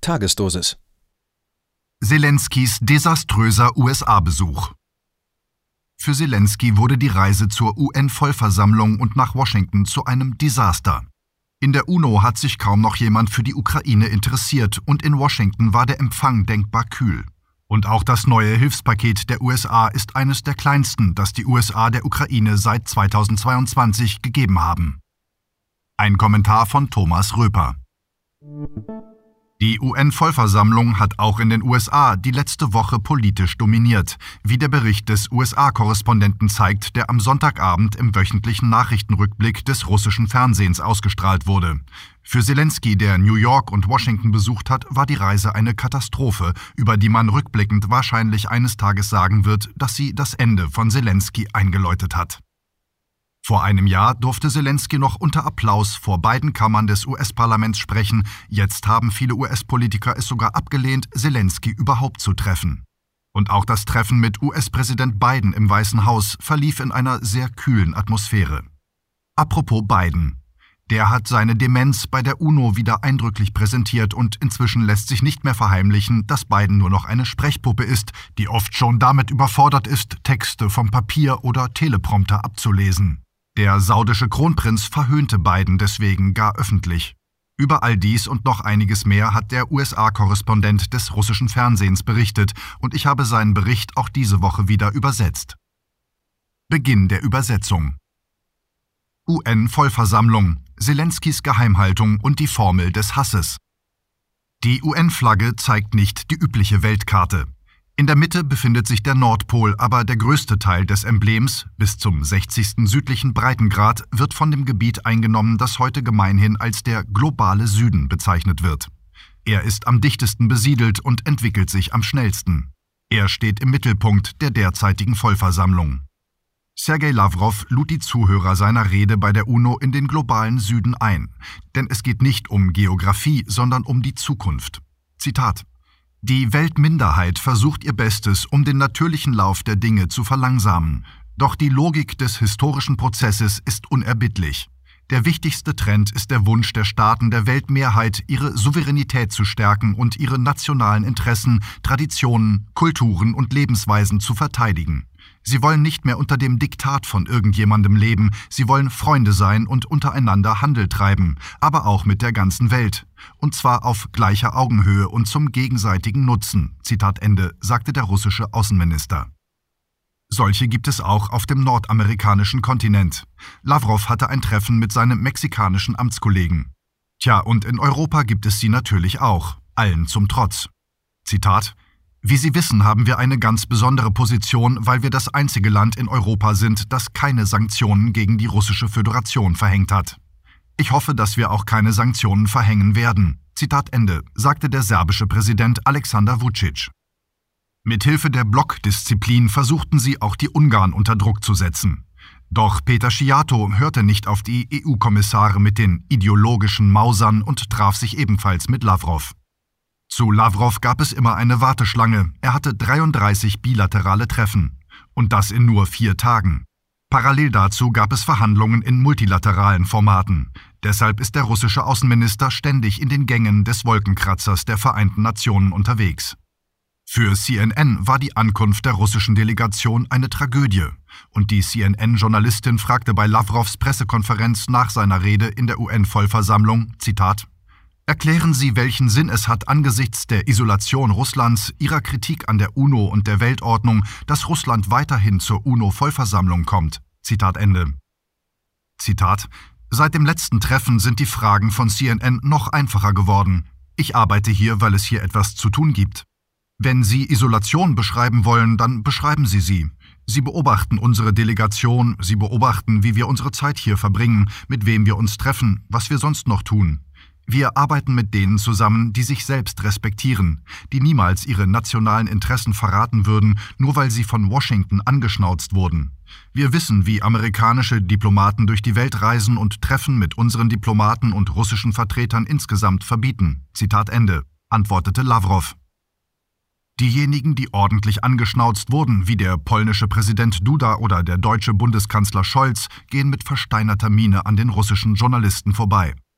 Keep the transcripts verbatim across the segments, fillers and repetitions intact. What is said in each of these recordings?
Tagesdosis. Selenskys desaströser U S A-Besuch. Für Selensky wurde die Reise zur U N-Vollversammlung und nach Washington zu einem Desaster. In der UNO hat sich kaum noch jemand für die Ukraine interessiert und in Washington war der Empfang denkbar kühl. Und auch das neue Hilfspaket der U S A ist eines der kleinsten, das die U S A der Ukraine seit zweitausendzweiundzwanzig gegeben haben. Ein Kommentar von Thomas Röper. Die U N-Vollversammlung hat auch in den U S A die letzte Woche politisch dominiert, wie der Bericht des U S A-Korrespondenten zeigt, der am Sonntagabend im wöchentlichen Nachrichtenrückblick des russischen Fernsehens ausgestrahlt wurde. Für Selensky, der New York und Washington besucht hat, war die Reise eine Katastrophe, über die man rückblickend wahrscheinlich eines Tages sagen wird, dass sie das Ende von Selensky eingeläutet hat. Vor einem Jahr durfte Selensky noch unter Applaus vor beiden Kammern des U S-Parlaments sprechen. Jetzt haben viele U S-Politiker es sogar abgelehnt, Selensky überhaupt zu treffen. Und auch das Treffen mit U S-Präsident Biden im Weißen Haus verlief in einer sehr kühlen Atmosphäre. Apropos Biden. Der hat seine Demenz bei der UNO wieder eindrücklich präsentiert und inzwischen lässt sich nicht mehr verheimlichen, dass Biden nur noch eine Sprechpuppe ist, die oft schon damit überfordert ist, Texte vom Papier oder Teleprompter abzulesen. Der saudische Kronprinz verhöhnte Biden deswegen gar öffentlich. Über all dies und noch einiges mehr hat der U S A-Korrespondent des russischen Fernsehens berichtet und ich habe seinen Bericht auch diese Woche wieder übersetzt. Beginn der Übersetzung. U N-Vollversammlung, Selenskys Geheimhaltung und die Formel des Hasses. Die U N-Flagge zeigt nicht die übliche Weltkarte. In der Mitte befindet sich der Nordpol, aber der größte Teil des Emblems, bis zum sechzigsten südlichen Breitengrad, wird von dem Gebiet eingenommen, das heute gemeinhin als der globale Süden bezeichnet wird. Er ist am dichtesten besiedelt und entwickelt sich am schnellsten. Er steht im Mittelpunkt der derzeitigen Vollversammlung. Sergei Lavrov lud die Zuhörer seiner Rede bei der UNO in den globalen Süden ein, denn es geht nicht um Geographie, sondern um die Zukunft. Zitat: Die Weltminderheit versucht ihr Bestes, um den natürlichen Lauf der Dinge zu verlangsamen. Doch die Logik des historischen Prozesses ist unerbittlich. Der wichtigste Trend ist der Wunsch der Staaten der Weltmehrheit, ihre Souveränität zu stärken und ihre nationalen Interessen, Traditionen, Kulturen und Lebensweisen zu verteidigen. Sie wollen nicht mehr unter dem Diktat von irgendjemandem leben, sie wollen Freunde sein und untereinander Handel treiben, aber auch mit der ganzen Welt. Und zwar auf gleicher Augenhöhe und zum gegenseitigen Nutzen, Zitat Ende, sagte der russische Außenminister. Solche gibt es auch auf dem nordamerikanischen Kontinent. Lavrov hatte ein Treffen mit seinem mexikanischen Amtskollegen. Tja, und in Europa gibt es sie natürlich auch, allen zum Trotz. Zitat: Wie Sie wissen, haben wir eine ganz besondere Position, weil wir das einzige Land in Europa sind, das keine Sanktionen gegen die Russische Föderation verhängt hat. Ich hoffe, dass wir auch keine Sanktionen verhängen werden. Zitat Ende, sagte der serbische Präsident Aleksandar Vučić. Mithilfe der Blockdisziplin versuchten sie auch die Ungarn unter Druck zu setzen. Doch Peter Szijjártó hörte nicht auf die E U-Kommissare mit den ideologischen Mausern und traf sich ebenfalls mit Lavrov. Zu Lavrov gab es immer eine Warteschlange. Er hatte dreiunddreißig bilaterale Treffen. Und das in nur vier Tagen. Parallel dazu gab es Verhandlungen in multilateralen Formaten. Deshalb ist der russische Außenminister ständig in den Gängen des Wolkenkratzers der Vereinten Nationen unterwegs. Für C N N war die Ankunft der russischen Delegation eine Tragödie. Und die C N N-Journalistin fragte bei Lavrovs Pressekonferenz nach seiner Rede in der U N-Vollversammlung, Zitat: Erklären Sie, welchen Sinn es hat angesichts der Isolation Russlands, Ihrer Kritik an der UNO und der Weltordnung, dass Russland weiterhin zur UNO-Vollversammlung kommt. Zitat Ende. Zitat: Seit dem letzten Treffen sind die Fragen von C N N noch einfacher geworden. Ich arbeite hier, weil es hier etwas zu tun gibt. Wenn Sie Isolation beschreiben wollen, dann beschreiben Sie sie. Sie beobachten unsere Delegation, Sie beobachten, wie wir unsere Zeit hier verbringen, mit wem wir uns treffen, was wir sonst noch tun. Wir arbeiten mit denen zusammen, die sich selbst respektieren, die niemals ihre nationalen Interessen verraten würden, nur weil sie von Washington angeschnauzt wurden. Wir wissen, wie amerikanische Diplomaten durch die Welt reisen und Treffen mit unseren Diplomaten und russischen Vertretern insgesamt verbieten. Zitat Ende, antwortete Lavrov. Diejenigen, die ordentlich angeschnauzt wurden, wie der polnische Präsident Duda oder der deutsche Bundeskanzler Scholz, gehen mit versteinerter Miene an den russischen Journalisten vorbei.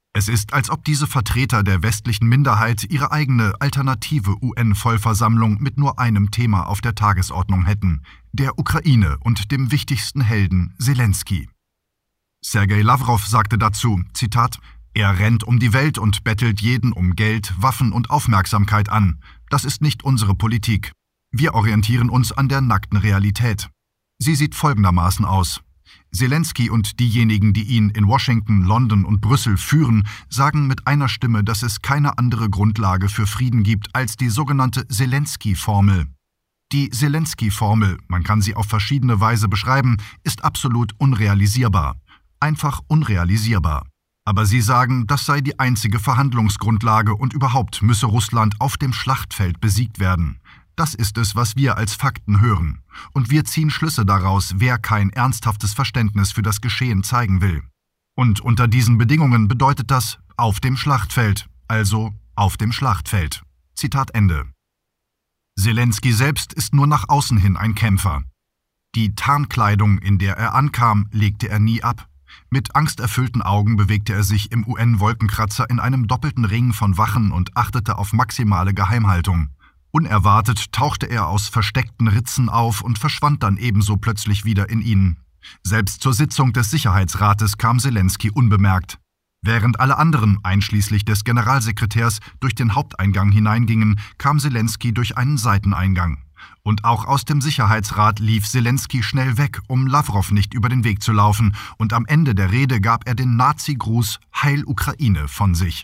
Es ist, als ob diese Vertreter der westlichen Minderheit ihre eigene alternative U N-Vollversammlung mit nur einem Thema auf der Tagesordnung hätten: der Ukraine und dem wichtigsten Helden Selensky. Sergei Lawrow sagte dazu, Zitat, „Er rennt um die Welt und bettelt jeden um Geld, Waffen und Aufmerksamkeit an. Das ist nicht unsere Politik. Wir orientieren uns an der nackten Realität. Sie sieht folgendermaßen aus. Selensky und diejenigen, die ihn in Washington, London und Brüssel führen, sagen mit einer Stimme, dass es keine andere Grundlage für Frieden gibt als die sogenannte Selensky-Formel. Die Selensky-Formel, man kann sie auf verschiedene Weise beschreiben, ist absolut unrealisierbar. Einfach unrealisierbar. Aber sie sagen, das sei die einzige Verhandlungsgrundlage und überhaupt müsse Russland auf dem Schlachtfeld besiegt werden. Das ist es, was wir als Fakten hören. Und wir ziehen Schlüsse daraus, wer kein ernsthaftes Verständnis für das Geschehen zeigen will. Und unter diesen Bedingungen bedeutet das auf dem Schlachtfeld, also auf dem Schlachtfeld. Zitat Ende. Selensky selbst ist nur nach außen hin ein Kämpfer. Die Tarnkleidung, in der er ankam, legte er nie ab. Mit angsterfüllten Augen bewegte er sich im U N-Wolkenkratzer in einem doppelten Ring von Wachen und achtete auf maximale Geheimhaltung. Unerwartet tauchte er aus versteckten Ritzen auf und verschwand dann ebenso plötzlich wieder in ihnen. Selbst zur Sitzung des Sicherheitsrates kam Selensky unbemerkt. Während alle anderen, einschließlich des Generalsekretärs, durch den Haupteingang hineingingen, kam Selensky durch einen Seiteneingang. Und auch aus dem Sicherheitsrat lief Selensky schnell weg, um Lawrow nicht über den Weg zu laufen, und am Ende der Rede gab er den Nazi-Gruß Heil Ukraine von sich.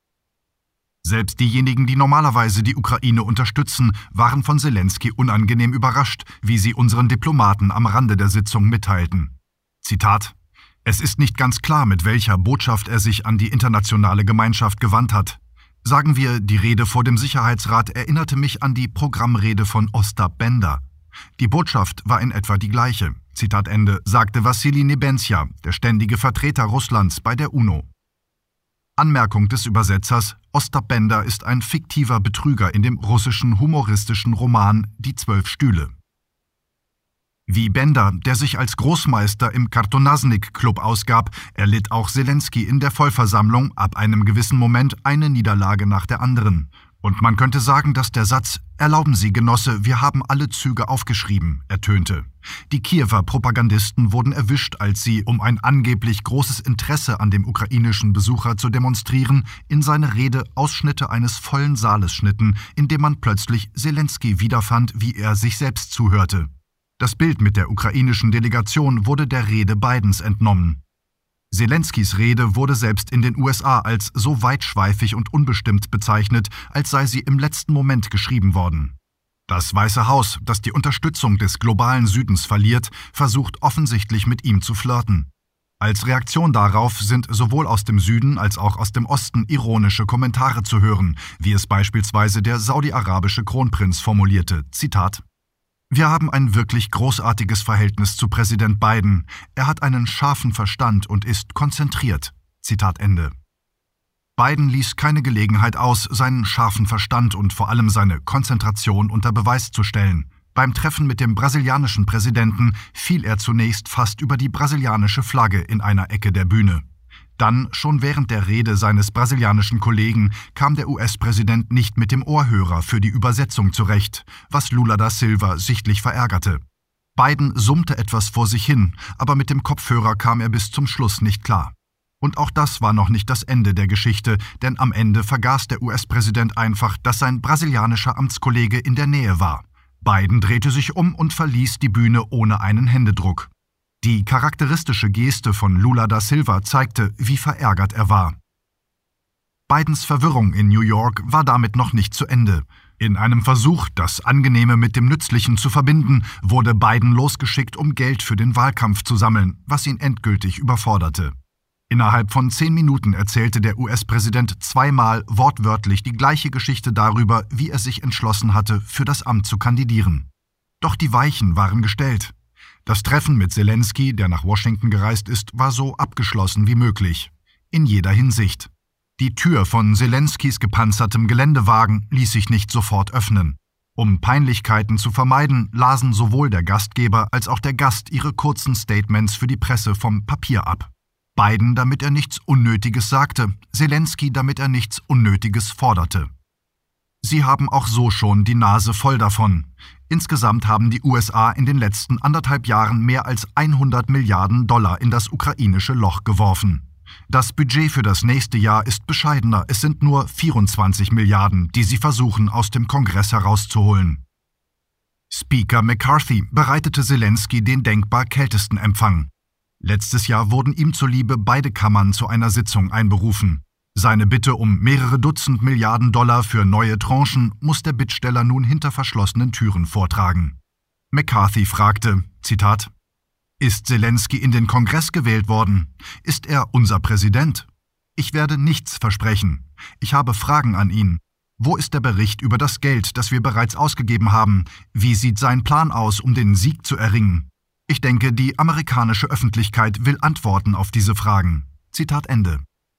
Selbst diejenigen, die normalerweise die Ukraine unterstützen, waren von Selensky unangenehm überrascht, wie sie unseren Diplomaten am Rande der Sitzung mitteilten. Zitat: „Es ist nicht ganz klar, mit welcher Botschaft er sich an die internationale Gemeinschaft gewandt hat. Sagen wir, die Rede vor dem Sicherheitsrat erinnerte mich an die Programmrede von Ostap Bender. Die Botschaft war in etwa die gleiche." Zitat Ende, sagte Wassili Nebenzia, der ständige Vertreter Russlands bei der UNO. Anmerkung des Übersetzers: Ostap Bender ist ein fiktiver Betrüger in dem russischen humoristischen Roman Die Zwölf Stühle. Wie Bender, der sich als Großmeister im Kartonasnik-Club ausgab, erlitt auch Selensky in der Vollversammlung ab einem gewissen Moment eine Niederlage nach der anderen. Und man könnte sagen, dass der Satz „Erlauben Sie, Genosse, wir haben alle Züge aufgeschrieben" ertönte. Die Kiewer Propagandisten wurden erwischt, als sie, um ein angeblich großes Interesse an dem ukrainischen Besucher zu demonstrieren, in seine Rede Ausschnitte eines vollen Saales schnitten, in dem man plötzlich Selensky wiederfand, wie er sich selbst zuhörte. Das Bild mit der ukrainischen Delegation wurde der Rede Bidens entnommen. Selenskys Rede wurde selbst in den U S A als so weitschweifig und unbestimmt bezeichnet, als sei sie im letzten Moment geschrieben worden. Das Weiße Haus, das die Unterstützung des globalen Südens verliert, versucht offensichtlich mit ihm zu flirten. Als Reaktion darauf sind sowohl aus dem Süden als auch aus dem Osten ironische Kommentare zu hören, wie es beispielsweise der saudi-arabische Kronprinz formulierte, Zitat: „Wir haben ein wirklich großartiges Verhältnis zu Präsident Biden. Er hat einen scharfen Verstand und ist konzentriert." Zitat Ende. Biden ließ keine Gelegenheit aus, seinen scharfen Verstand und vor allem seine Konzentration unter Beweis zu stellen. Beim Treffen mit dem brasilianischen Präsidenten fiel er zunächst fast über die brasilianische Flagge in einer Ecke der Bühne. Dann, schon während der Rede seines brasilianischen Kollegen, kam der U S-Präsident nicht mit dem Ohrhörer für die Übersetzung zurecht, was Lula da Silva sichtlich verärgerte. Biden summte etwas vor sich hin, aber mit dem Kopfhörer kam er bis zum Schluss nicht klar. Und auch das war noch nicht das Ende der Geschichte, denn am Ende vergaß der U S-Präsident einfach, dass sein brasilianischer Amtskollege in der Nähe war. Biden drehte sich um und verließ die Bühne ohne einen Händedruck. Die charakteristische Geste von Lula da Silva zeigte, wie verärgert er war. Bidens Verwirrung in New York war damit noch nicht zu Ende. In einem Versuch, das Angenehme mit dem Nützlichen zu verbinden, wurde Biden losgeschickt, um Geld für den Wahlkampf zu sammeln, was ihn endgültig überforderte. Innerhalb von zehn Minuten erzählte der U S-Präsident zweimal wortwörtlich die gleiche Geschichte darüber, wie er sich entschlossen hatte, für das Amt zu kandidieren. Doch die Weichen waren gestellt. Das Treffen mit Selensky, der nach Washington gereist ist, war so abgeschlossen wie möglich. In jeder Hinsicht. Die Tür von Selenskys gepanzertem Geländewagen ließ sich nicht sofort öffnen. Um Peinlichkeiten zu vermeiden, lasen sowohl der Gastgeber als auch der Gast ihre kurzen Statements für die Presse vom Papier ab. Biden, damit er nichts Unnötiges sagte, Zelensky, damit er nichts Unnötiges forderte. Sie haben auch so schon die Nase voll davon. Insgesamt haben die U S A in den letzten anderthalb Jahren mehr als hundert Milliarden Dollar in das ukrainische Loch geworfen. Das Budget für das nächste Jahr ist bescheidener, es sind nur vierundzwanzig Milliarden, die sie versuchen, aus dem Kongress herauszuholen. Speaker McCarthy bereitete Zelensky den denkbar kältesten Empfang. Letztes Jahr wurden ihm zuliebe beide Kammern zu einer Sitzung einberufen. Seine Bitte um mehrere Dutzend Milliarden Dollar für neue Tranchen muss der Bittsteller nun hinter verschlossenen Türen vortragen. McCarthy fragte, Zitat, »Ist Zelensky in den Kongress gewählt worden? Ist er unser Präsident? Ich werde nichts versprechen. Ich habe Fragen an ihn. Wo ist der Bericht über das Geld, das wir bereits ausgegeben haben? Wie sieht sein Plan aus, um den Sieg zu erringen? Ich denke, die amerikanische Öffentlichkeit will Antworten auf diese Fragen.« Zitat Ende.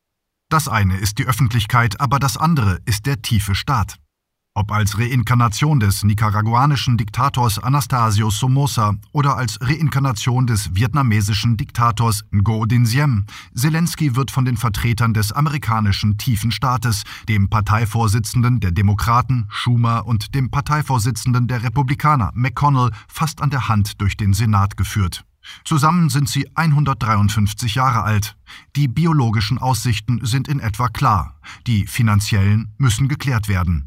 Das eine ist die Öffentlichkeit, aber das andere ist der tiefe Staat. Ob als Reinkarnation des nicaraguanischen Diktators Anastasio Somoza oder als Reinkarnation des vietnamesischen Diktators Ngo Dinh Diem, Zelensky wird von den Vertretern des amerikanischen tiefen Staates, dem Parteivorsitzenden der Demokraten Schumer und dem Parteivorsitzenden der Republikaner McConnell, fast an der Hand durch den Senat geführt. Zusammen sind sie hundertdreiundfünfzig Jahre alt. Die biologischen Aussichten sind in etwa klar. Die finanziellen müssen geklärt werden.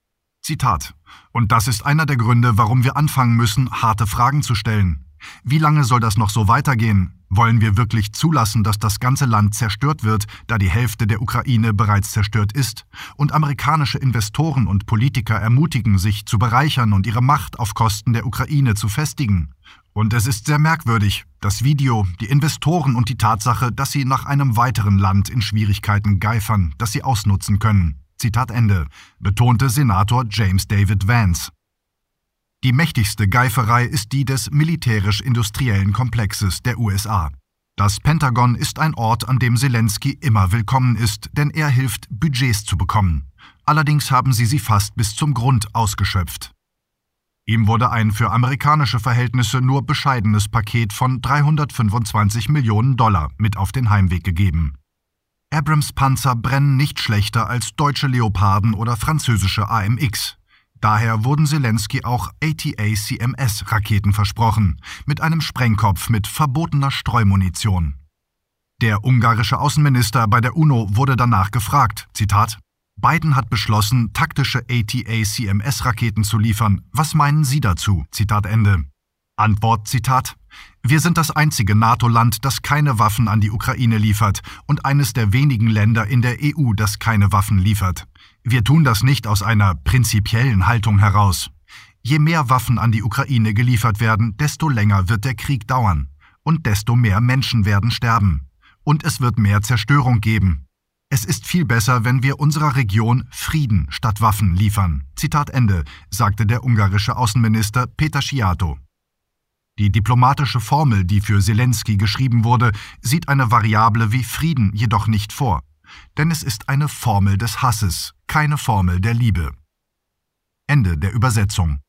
Zitat. Und das ist einer der Gründe, warum wir anfangen müssen, harte Fragen zu stellen. Wie lange soll das noch so weitergehen? Wollen wir wirklich zulassen, dass das ganze Land zerstört wird, da die Hälfte der Ukraine bereits zerstört ist? Und amerikanische Investoren und Politiker ermutigen, sich zu bereichern und ihre Macht auf Kosten der Ukraine zu festigen? Und es ist sehr merkwürdig, das Video, die Investoren und die Tatsache, dass sie nach einem weiteren Land in Schwierigkeiten geifern, das sie ausnutzen können. Zitat Ende, betonte Senator James David Vance. Die mächtigste Geiferei ist die des militärisch-industriellen Komplexes der U S A. Das Pentagon ist ein Ort, an dem Zelensky immer willkommen ist, denn er hilft, Budgets zu bekommen. Allerdings haben sie sie fast bis zum Grund ausgeschöpft. Ihm wurde ein für amerikanische Verhältnisse nur bescheidenes Paket von dreihundertfünfundzwanzig Millionen Dollar mit auf den Heimweg gegeben. Abrams-Panzer brennen nicht schlechter als deutsche Leoparden oder französische A M X. Daher wurden Zelensky auch A T A C M S-Raketen versprochen, mit einem Sprengkopf mit verbotener Streumunition. Der ungarische Außenminister bei der UNO wurde danach gefragt, Zitat, Biden hat beschlossen, taktische A T A C M S-Raketen zu liefern. Was meinen Sie dazu? Zitat Ende. Antwort, Zitat, wir sind das einzige NATO-Land, das keine Waffen an die Ukraine liefert und eines der wenigen Länder in der E U, das keine Waffen liefert. Wir tun das nicht aus einer prinzipiellen Haltung heraus. Je mehr Waffen an die Ukraine geliefert werden, desto länger wird der Krieg dauern und desto mehr Menschen werden sterben. Und es wird mehr Zerstörung geben. Es ist viel besser, wenn wir unserer Region Frieden statt Waffen liefern. Zitat Ende, sagte der ungarische Außenminister Péter Szijjártó. Die diplomatische Formel, die für Zelensky geschrieben wurde, sieht eine Variable wie Frieden jedoch nicht vor. Denn es ist eine Formel des Hasses, keine Formel der Liebe. Ende der Übersetzung.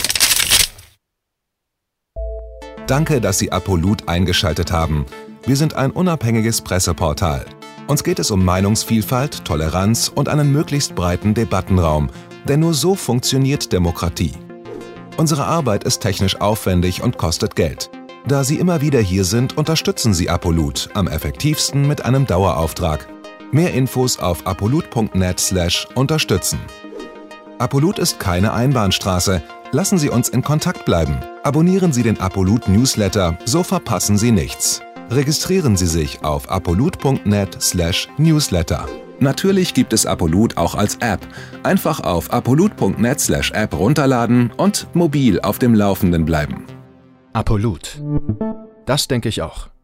Danke, dass Sie Apolut eingeschaltet haben. Wir sind ein unabhängiges Presseportal. Uns geht es um Meinungsvielfalt, Toleranz und einen möglichst breiten Debattenraum, denn nur so funktioniert Demokratie. Unsere Arbeit ist technisch aufwendig und kostet Geld. Da Sie immer wieder hier sind, unterstützen Sie Apolut am effektivsten mit einem Dauerauftrag. Mehr Infos auf apolut punkt net slash unterstützen. Apolut ist keine Einbahnstraße. Lassen Sie uns in Kontakt bleiben. Abonnieren Sie den Apolut Newsletter, so verpassen Sie nichts. Registrieren Sie sich auf apolut punkt net slash newsletter. Natürlich gibt es Apolut auch als App. Einfach auf apolut punkt net slash app runterladen und mobil auf dem Laufenden bleiben. Apolut. Das denke ich auch.